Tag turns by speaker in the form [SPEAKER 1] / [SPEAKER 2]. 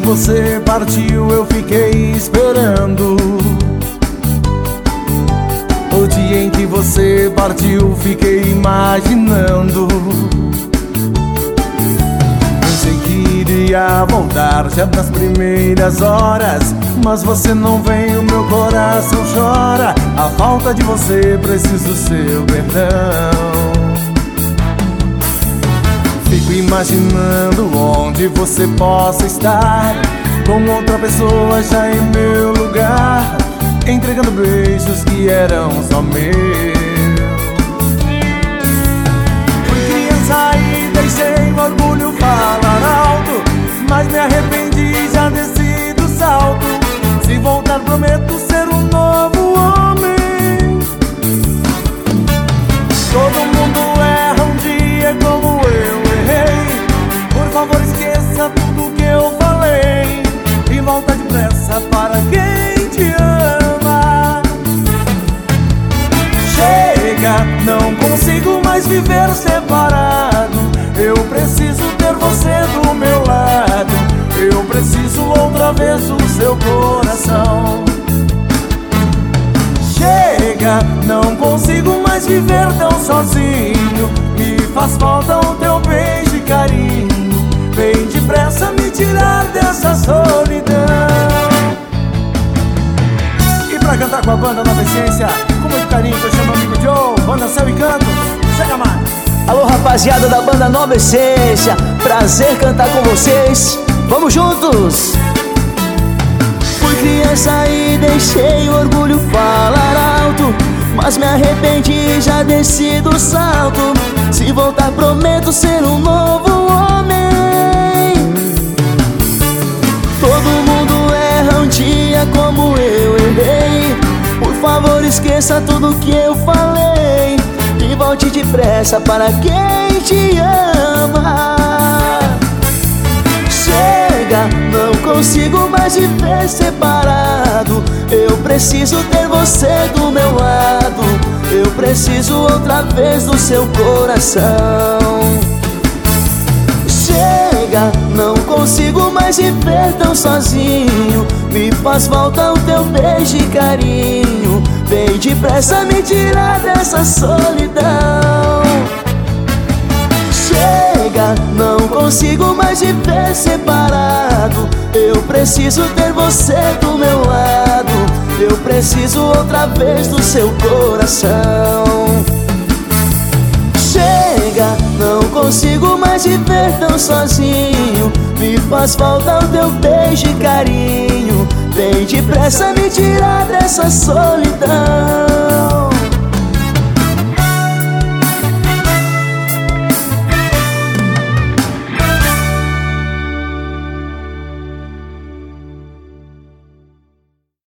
[SPEAKER 1] você partiu eu fiquei esperando. O dia em que você partiu fiquei imaginando. Pensei que iria voltar já nas primeiras horas, mas você não vem, o meu coração chora. A falta de você, preciso seu perdão. Fico imaginando onde você possa estar, com outra pessoa já em meu lugar, entregando beijos que eram só meus. Fui criança e deixei o orgulho falar alto, mas me arrependi, já desci do salto. Se voltar prometo ser um novo homem. Todo mundo erra um dia como eu errei. Por favor esqueça tudo que eu falei e volta depressa para quem te ama. Chega, não consigo mais viver separado. Eu preciso ter você do meu lado. Eu preciso outra vez do seu coração. Chega, não consigo mais viver tão sozinho. Me faz falta o teu beijo e carinho. Vem depressa me tirar dessa solidão. E pra cantar com a banda Nova Essência, com muito carinho, eu chamo amigo Joe, banda Céu e Canto, chega mais.
[SPEAKER 2] Alô rapaziada da banda Nova Essência, prazer cantar com vocês, vamos juntos! Fui criança e deixei o orgulho falar alto, mas me arrependi, já desci do salto. Se voltar prometo ser um novo homem. Todo mundo erra um dia como eu errei. Por favor esqueça tudo que eu falei e volte depressa para quem te ama. Chega, não consigo mais viver separado. Eu preciso ter você do meu lado. Eu preciso outra vez do seu coração. Chega, não consigo mais viver tão sozinho. Me faz falta o teu beijo e carinho. Vem depressa me tirar dessa solidão. Chega, não consigo mais viver separado. Eu preciso ter você do meu lado. Eu preciso outra vez do seu coração. Chega, não consigo mais viver tão sozinho. Me faz falta o teu beijo e carinho. Vem depressa me tirar dessa solidão.